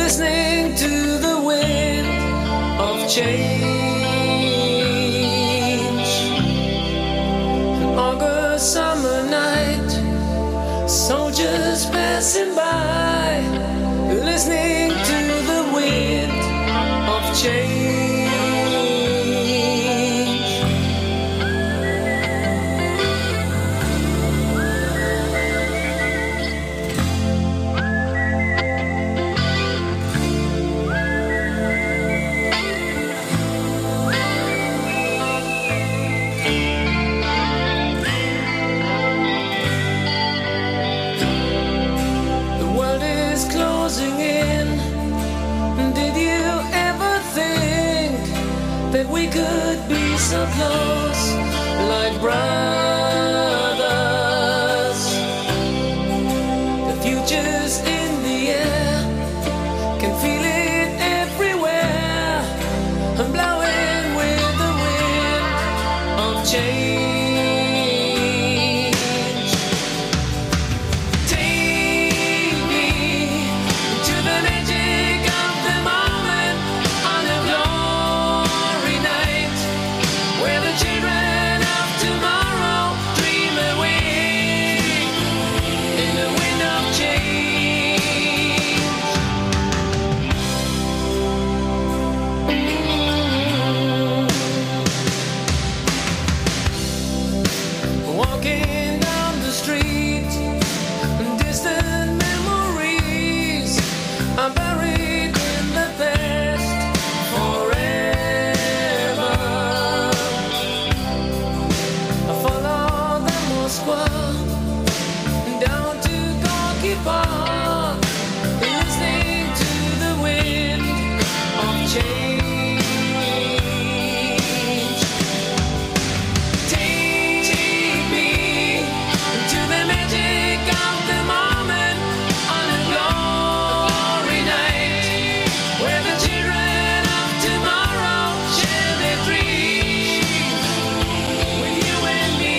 listening to the wind of change. An August summer night, soldiers passing by, listening to the wind of change. So close, like brothers. The future's in the air, can feel it everywhere. I'm blowing with the wind of change. Take me to the magic of the moment on a glory night, where the children of tomorrow dream away in the wind of change. Walking down the street, distant memories are buried in the past forever. Down to Gorky Park, listening to the wind of change. Take me to the magic of the moment on a glory night, where the children of tomorrow share their dreams with you and me.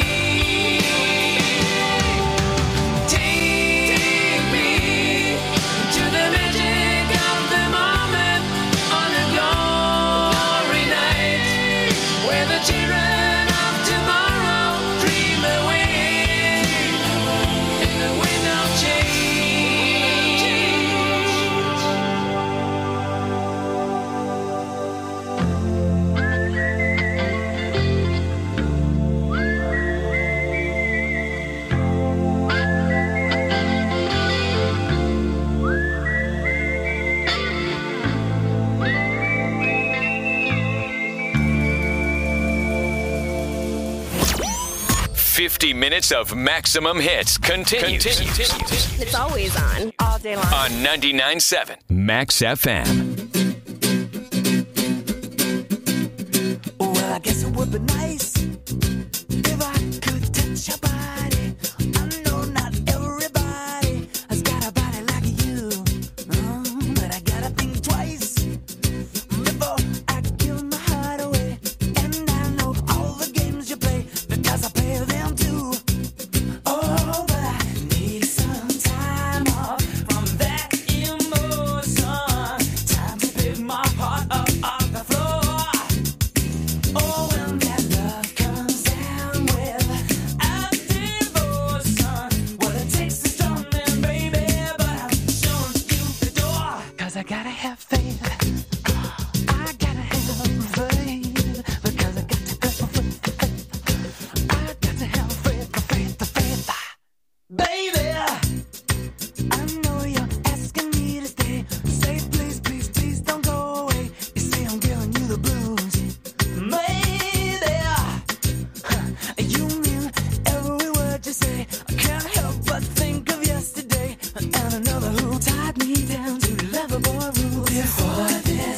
Children of tomorrow dream away in the wind of change. 50 minutes of maximum hits continues. It's always on, all day long. On 99.7 Max FM. Well, I guess it would be nice if I could touch your body. I know not everybody has got a body like you, but I gotta think twice before I give my heart away. And I know all the games you play because I play them too. Oh, but I need some time off from that emotion. Time to pick my heart up off the floor. Oh, when that love comes down with a devotion, well, it takes a strong man, baby, but I'm showing you the door. 'Cause I gotta have faith. I gotta have faith. Because I got to have faith. I got to have faith. Baby, I know you're asking me to stay. Say please, please, please don't go away. You say I'm giving you the blues. Maybe you mean every word you say. I can't help but think of yesterday and another who tied me down to lovable rules. Before this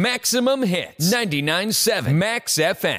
Maximum Hits. 99.7 Max FM.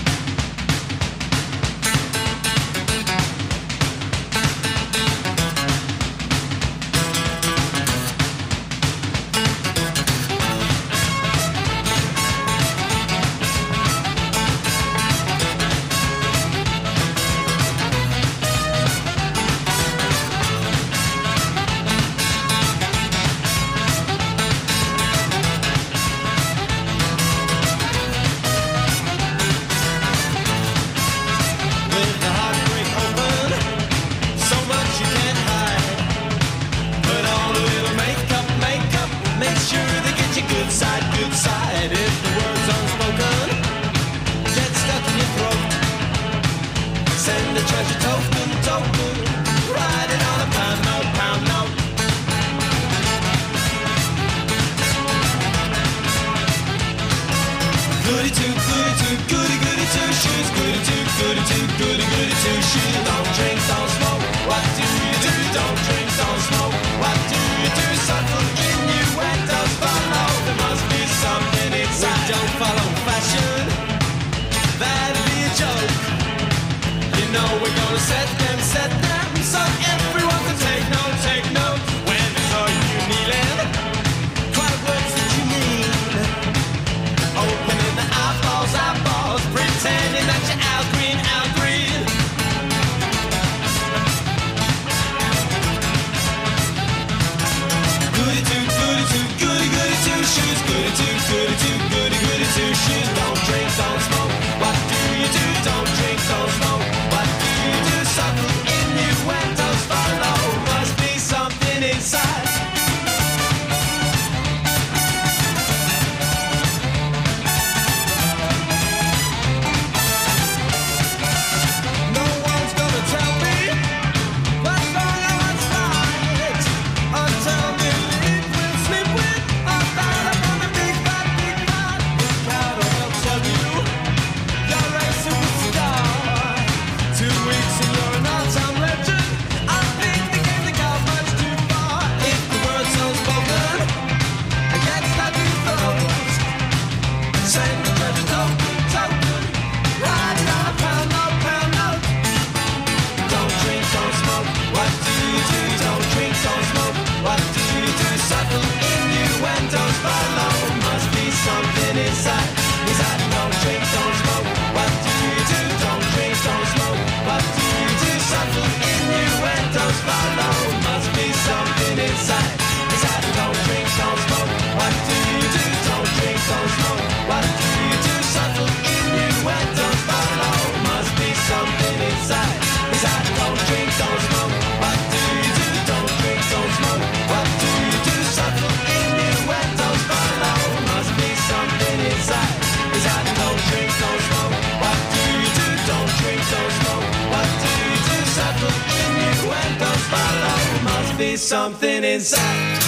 Something inside.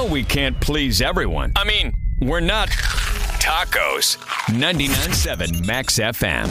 know we can't please everyone. I mean, we're not tacos. 99.7 Max FM.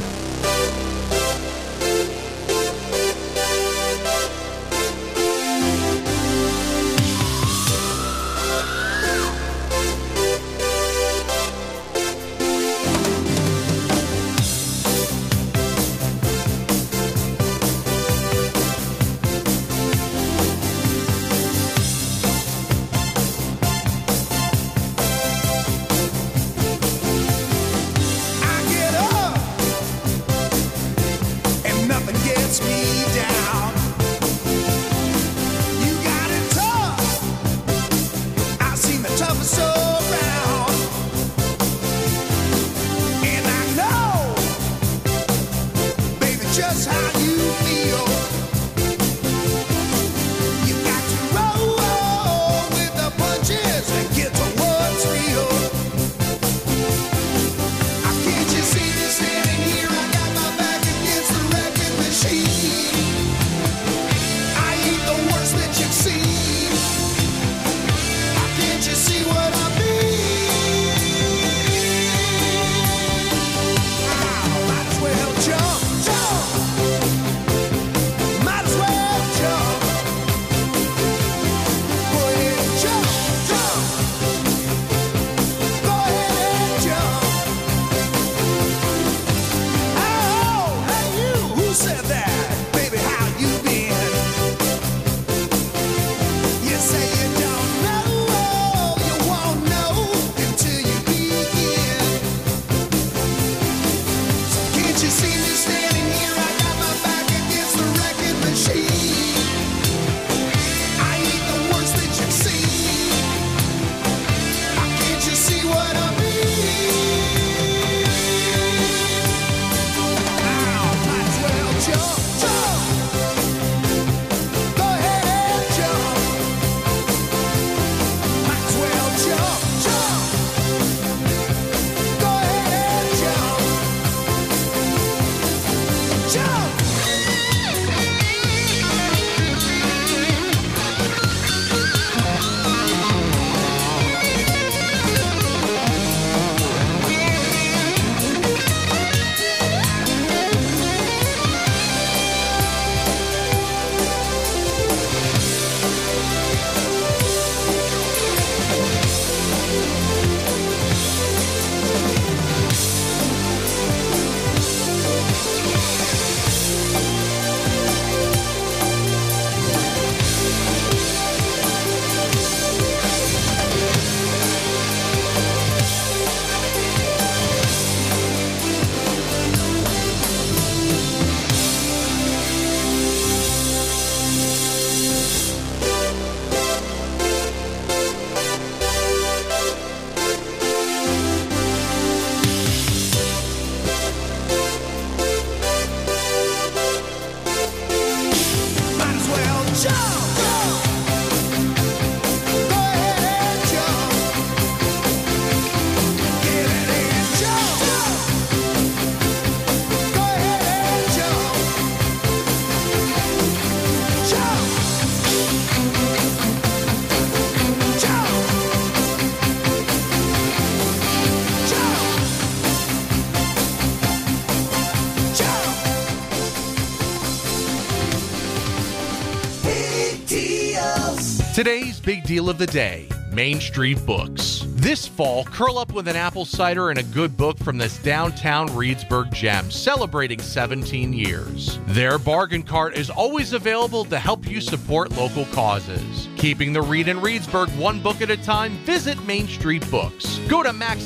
Today's big deal of the day, Main Street Books. This fall, curl up with an apple cider and a good book from this downtown Reedsburg gem, celebrating 17 years. Their bargain cart is always available to help you support local causes. Keeping the read in Reedsburg one book at a time, visit Main Street Books. Go to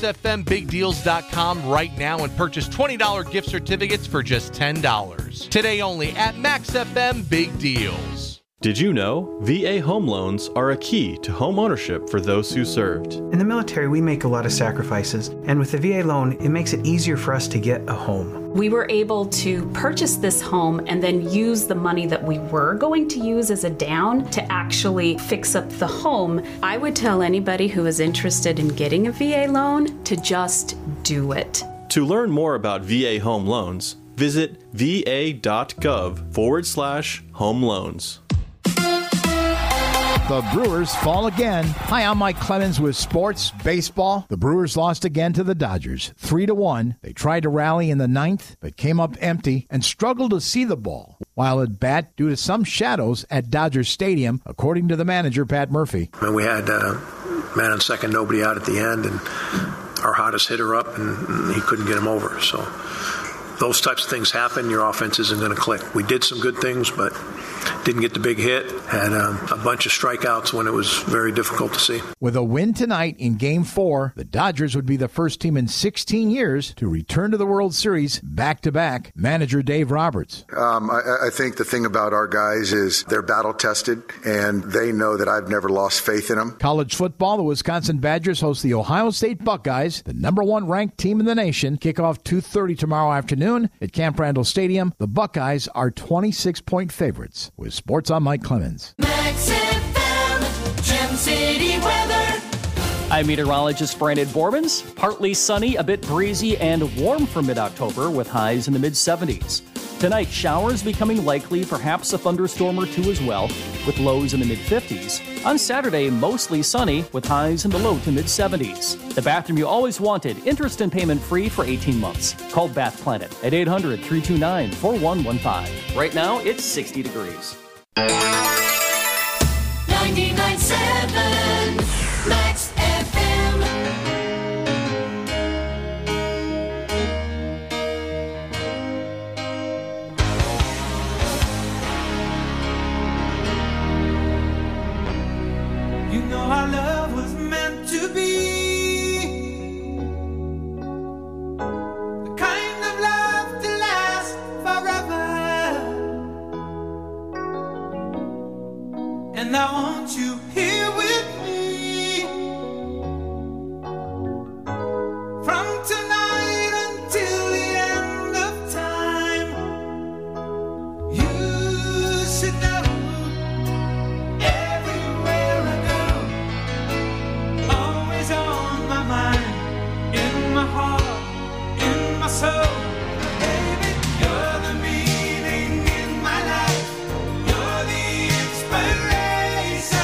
MaxFMBigDeals.com right now and purchase $20 gift certificates for just $10. Today only at Max FM Big Deals. Did you know VA home loans are a key to home ownership for those who served? In the military, we make a lot of sacrifices, and with the VA loan, it makes it easier for us to get a home. We were able to purchase this home and then use the money that we were going to use as a down to actually fix up the home. I would tell anybody who is interested in getting a VA loan to just do it. To learn more about VA home loans, visit va.gov/home loans. The Brewers fall again. Hi, I'm Mike Clemens with Sports Baseball. The Brewers lost again to the Dodgers, 3-1. They tried to rally in the ninth, but came up empty and struggled to see the ball while at bat due to some shadows at Dodger Stadium, according to the manager, Pat Murphy. And we had man on second, nobody out at the end, and our hottest hitter up, and he couldn't get him over. So those types of things happen. Your offense isn't going to click. We did some good things, but didn't get the big hit. Had a bunch of strikeouts when it was very difficult to see. With a win tonight in Game 4, the Dodgers would be the first team in 16 years to return to the World Series back-to-back. Manager Dave Roberts. I think the thing about our guys is they're battle-tested, and they know that I've never lost faith in them. College football, the Wisconsin Badgers host the Ohio State Buckeyes, the number 1 ranked team in the nation. Kickoff 2:30 tomorrow afternoon at Camp Randall Stadium. The Buckeyes are 26-point favorites. With sports, I'm Mike Clemens. Max FM, Gem City weather. I'm meteorologist Brandon Borbans. Partly sunny, a bit breezy, and warm for mid-October with highs in the mid-70s. Tonight, showers becoming likely, perhaps a thunderstorm or two as well, with lows in the mid-50s. On Saturday, mostly sunny with highs in the low to mid-70s. The bathroom you always wanted, interest and payment free for 18 months. Call Bath Planet at 800-329-4115. Right now, it's 60 degrees. 99.7 Max FM. You know our love was meant to be the kind of love to last forever. And I want you here with me from tonight until the end of time. You should know everywhere I go, always on my mind, in my heart, in my soul. Baby, you're the meaning in my life. You're the inspiration.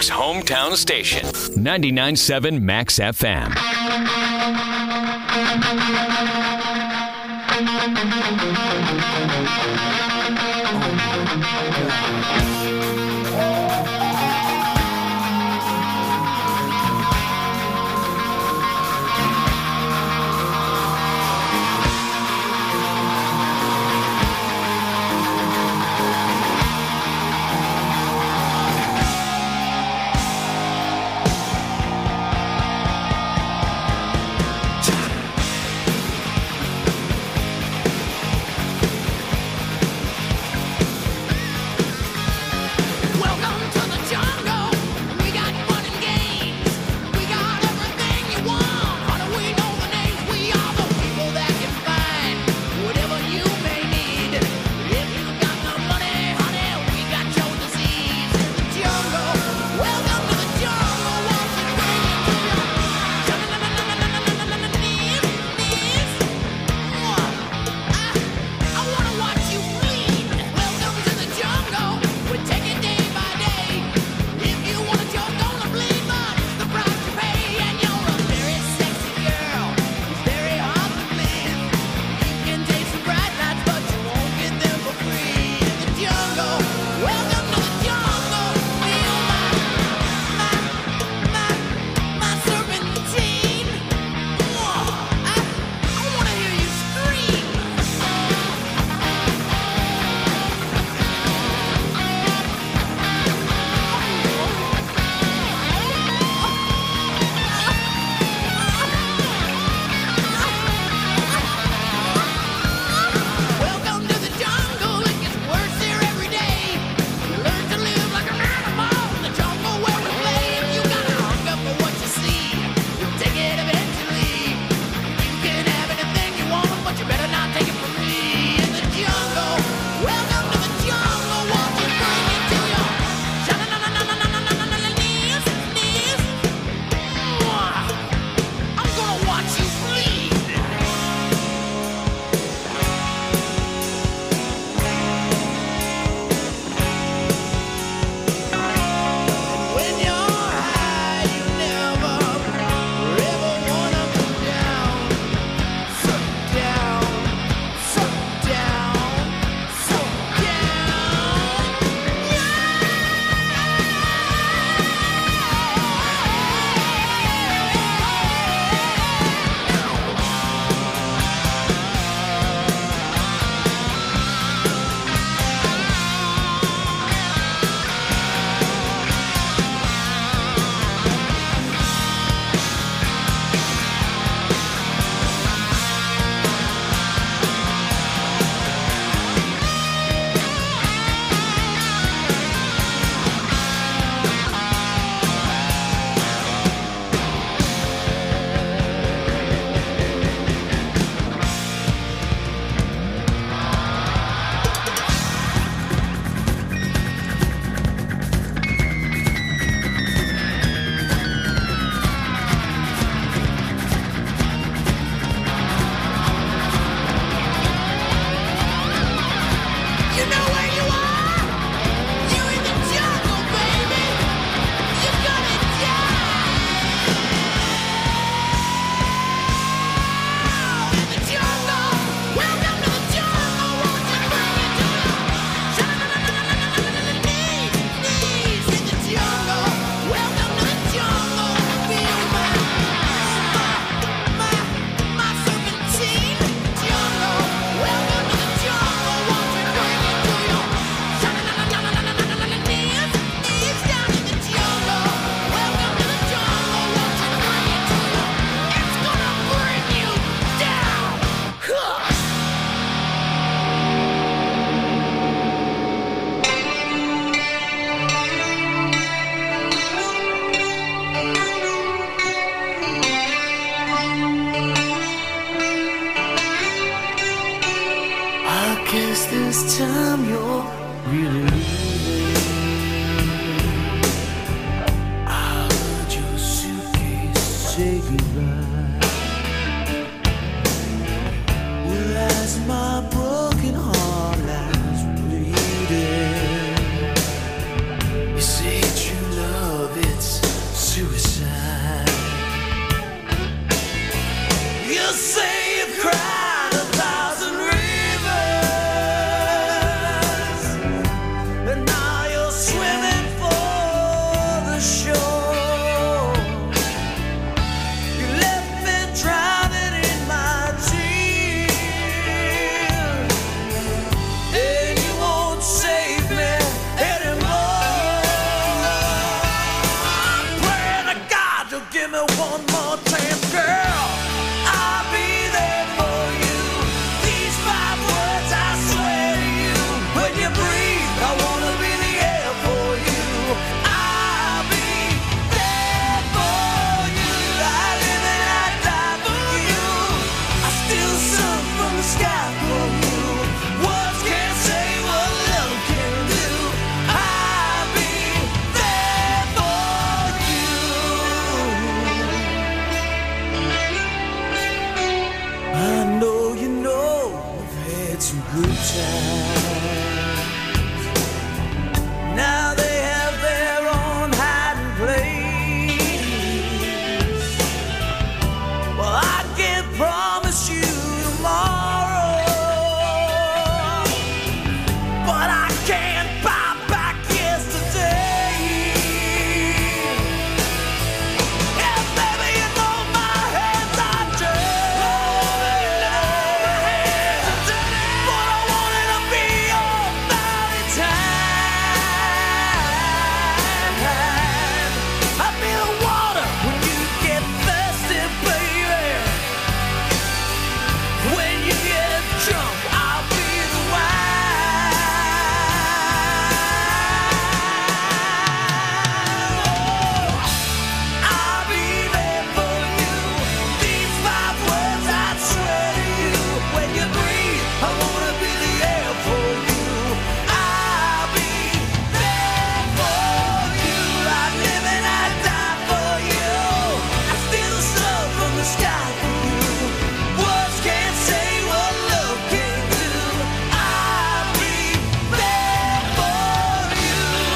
Pittsburgh's hometown station, 99.7 Max FM. this time you're really leaving. I heard your suitcase say goodbye. Well, as my broken heart lies bleeding, you say true love matter one more chance, girl. I'll be there for you. These 5 words I swear to you. When you breathe, I wanna be the air for you. I'll be there for you. I live and I die for you. I still surf from the sky for you. Words can't say what love can do. I'll be there for you. I know you know we've had some good times. Now they have their own hiding place. Well, I can't promise you tomorrow, but I can't buy back yesterday. And baby, you know my hands are dirty, but I wanted to be your Valentine. I'll be the water when you get thirsty, baby. When you get drunk, I'll be the wine. I'll be there for you. These 5 words I swear to you. When you breathe, I wanna be the air for you. I'll be there for you. I live and I die for you. I still surf from the sky for you. Words can't say what love can do. I'll be there for you.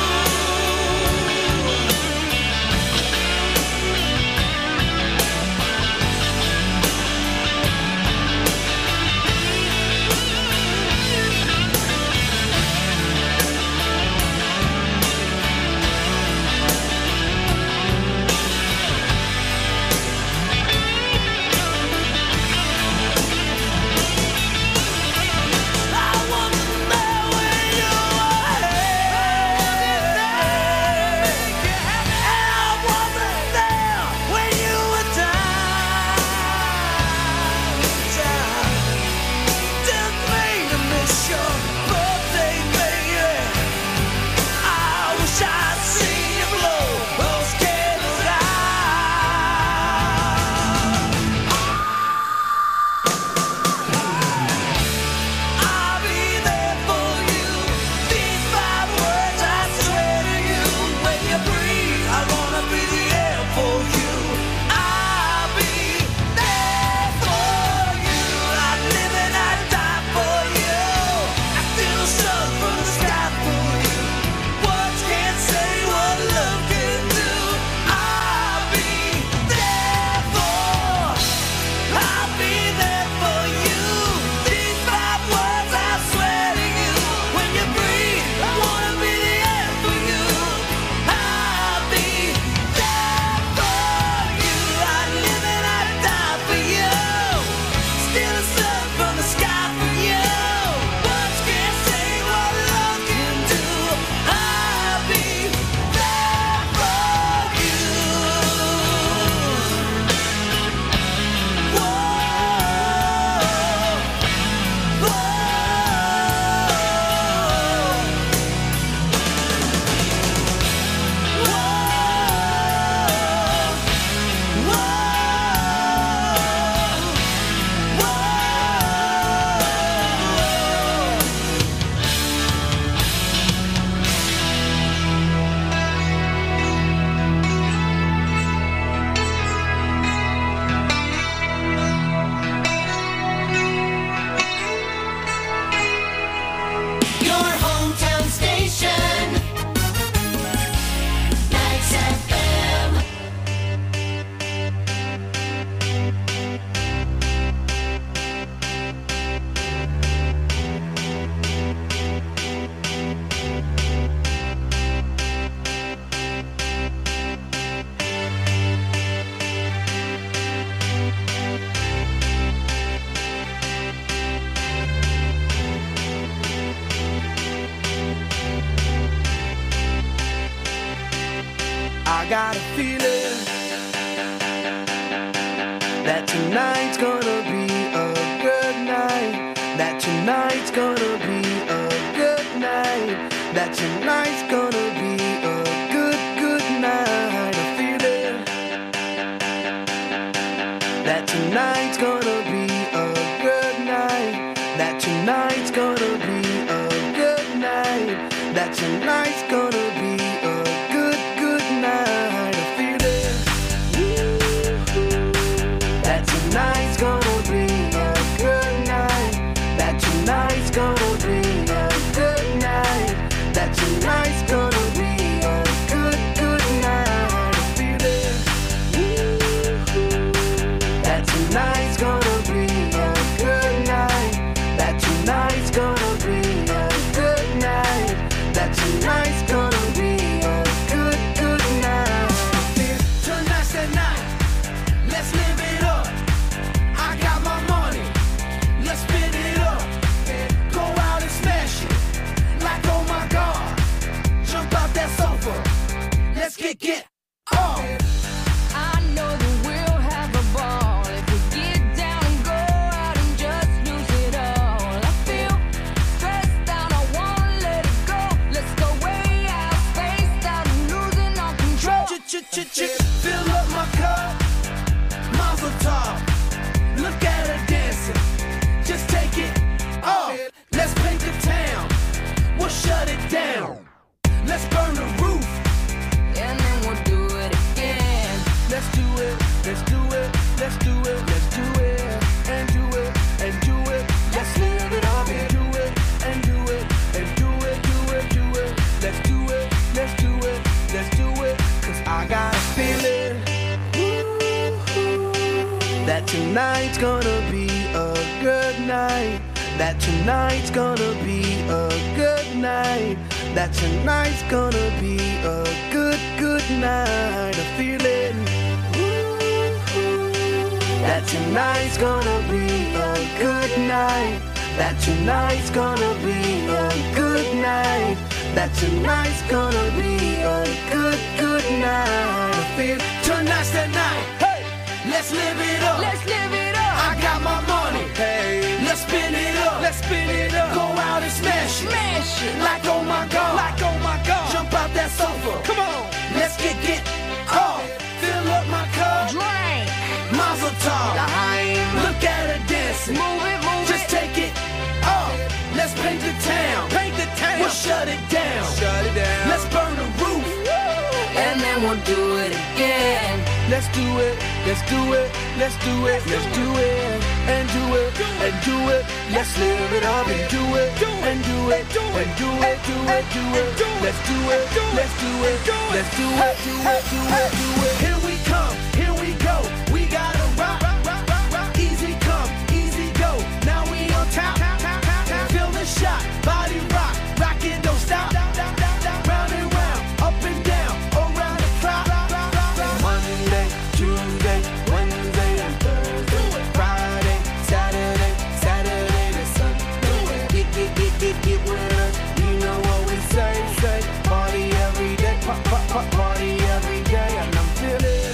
I wasn't there when you were here, and I wasn't there when you were down. Didn't mean to miss your birthday, baby. I wish I'd seen you blow those candles out. I'll be there for you. These 5 words I swear to you. When you breathe, I wanna be the air for you. I'll be there for you. I live and I die for you. I still surf from the sky for you. Words can't say what love can do. I'll be there for. I'll be there for you. These 5 words I swear to you. When you breathe, I wanna be the air for you. I'll be there for you. I live and I die for you. Still surf from the sky for you. Words can't say what love can do. I'll be there for you. Whoa, your hometown station, Nights FM. I got a feeling that tonight's gonna be a good night, that tonight's gonna be a good night, that tonight's gonna be a good, good night. I feel it. That tonight's gonna be a good night, that tonight's gonna be a good night, that tonight's gonna be a good, good night. I feel it. That tonight's gonna be a good night, that tonight's gonna be a good night, that tonight's gonna be a good, good night. Tonight's the night, let's live it up. I got my money, let's spin it up. Go out and smash it, like oh my God. Jump out that sofa, let's get off. I know that we'll have a ball if we get down and go out and just lose it all. I feel stressed out, I wanna let it go. Let's go way out, spaced out, and losing all control. Fill up my cup, Mazel tov. Look at her dancing, just take it off. Let's paint the town, we'll shut it down. Let's burn the roof, And then we'll do it again. let's do it, let's do it, let's do it, let's do it, and do it, and do it. Let's live it up and do it, and do it, and do it, do it, do it. Let's do it, let's do it, let's do it. Cause I got a feeling that tonight's gonna be a good night, that tonight's gonna be a good night, that tonight's gonna be a good, good night. A feeling that tonight's gonna be a good night, that tonight's gonna be a good night, that tonight's gonna be a good, good night. I feel tonight's the night. Hey, let's live it up. Let's live it up. I got my money. Hey, let's spin it up. Let's spin it up. Go out and smash it. Smash it. Like oh my God. Like oh my God. Jump out that sofa. Come on. Let's get off. Fill up my cup. Drink. Mazel tov. Look at her dancing. Move it, move Just it. take it off. Let's paint the town. Paint the town. We'll shut it down. Shut it down. Let's burn the roof. And then we'll do it again. Let's do it, let's do it, let's do it, let's do it, and do it, and do it. Let's live it up and do it, and do it, and do it, do it, do it. Let's do it, let's do it, let's do it, do it, do it, do it. Here we come, here we go. We gotta rock, easy come, easy go. Now we on top, feel the shot, body rock, rock it, don't stop. Round and round, up and down, around the clock. Monday, Tuesday, Wednesday, and Thursday, Friday, Saturday, Saturday to Sunday. Get with us, you know what we say. Party every day, party every day, and I'm feeling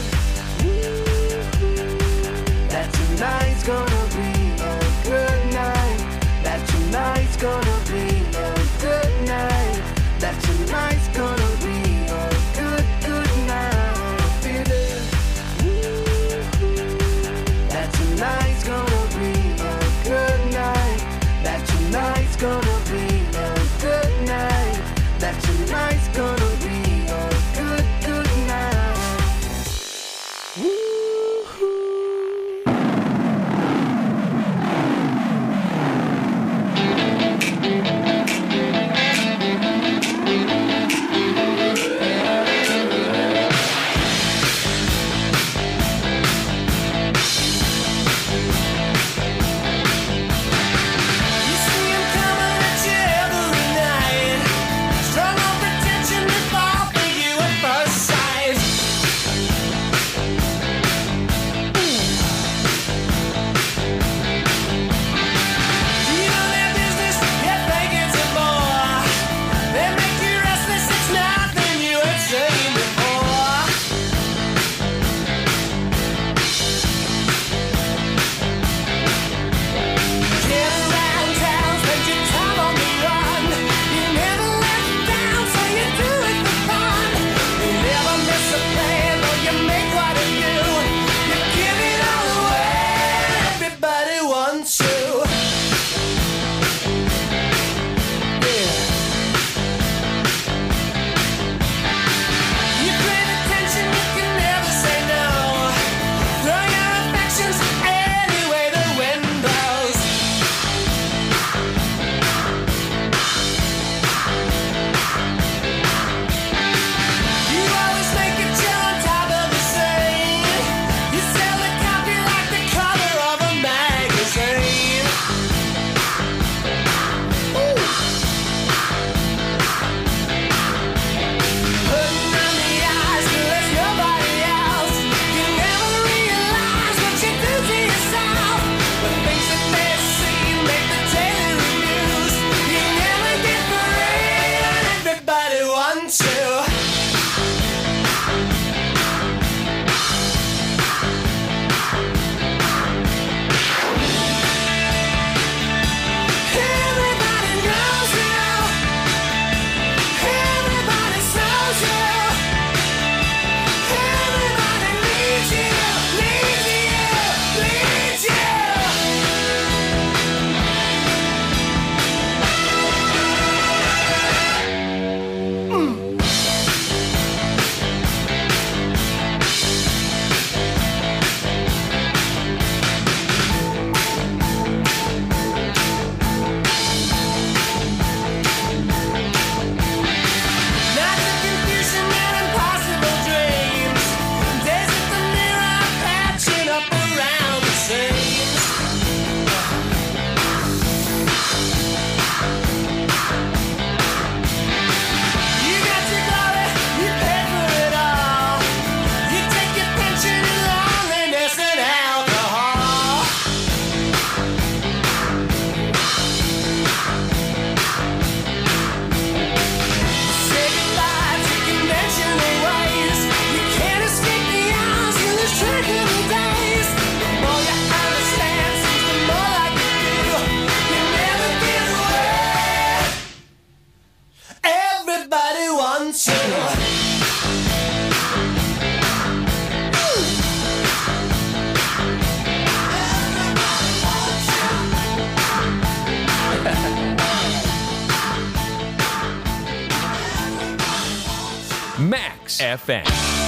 FM.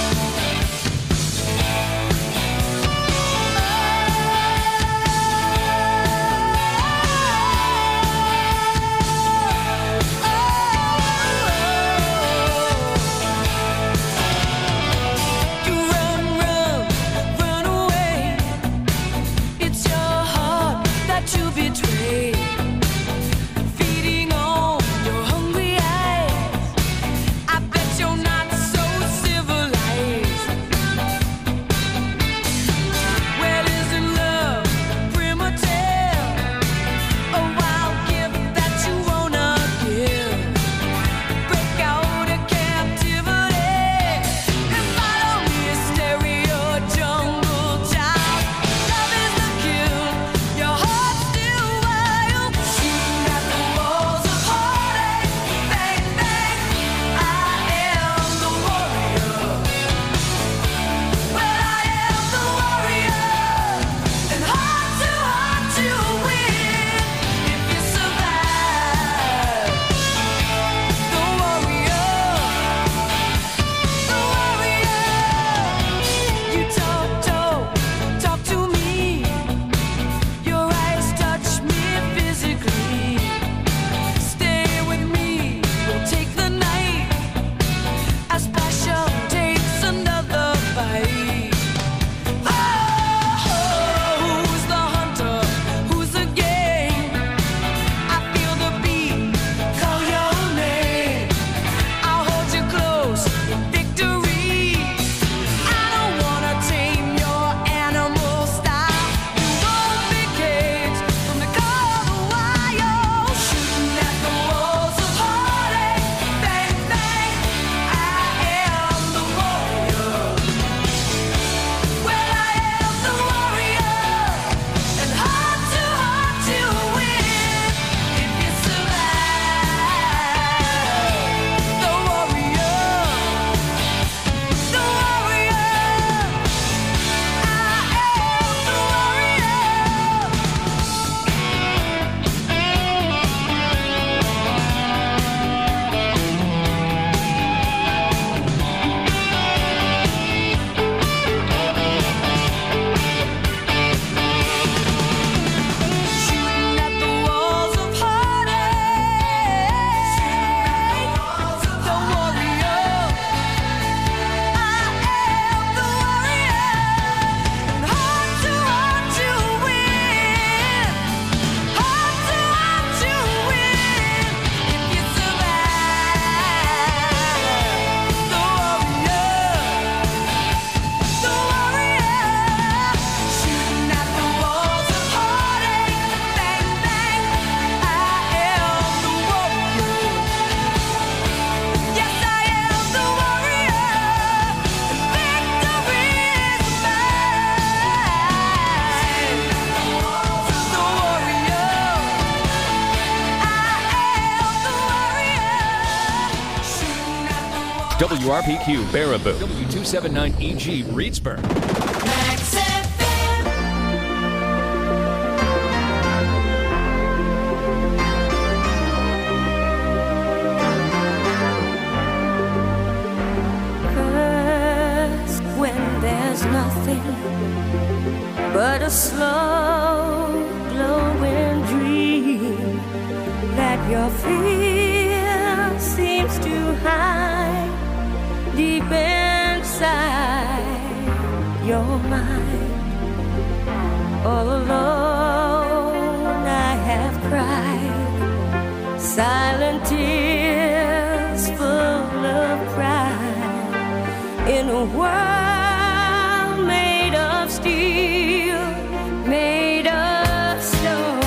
WRPQ Baraboo, W279EG Reedsburg. First, when there's nothing but a slow glowing dream that your fear seems to hide deep inside your mind. All alone I have cried silent tears full of pride in a world made of steel, made of stone.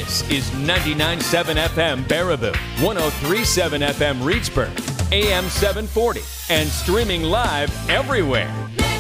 This is 99.7 FM Baraboo, 103.7 FM Reedsburg, AM 740, and streaming live everywhere.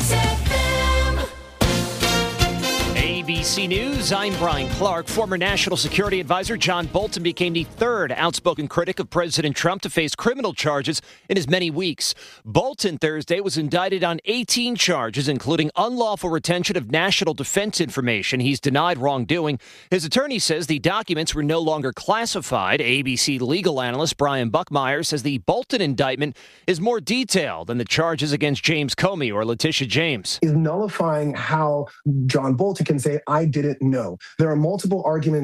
ABC News, I'm Brian Clark. Former National Security Advisor John Bolton became the third outspoken critic of President Trump to face criminal charges in as many weeks. Bolton Thursday was indicted on 18 charges, including unlawful retention of national defense information. He's denied wrongdoing. His attorney says the documents were no longer classified. ABC legal analyst Brian Buckmeyer says the Bolton indictment is more detailed than the charges against James Comey or Letitia James. Is nullifying how John Bolton can say, I didn't know. There are multiple arguments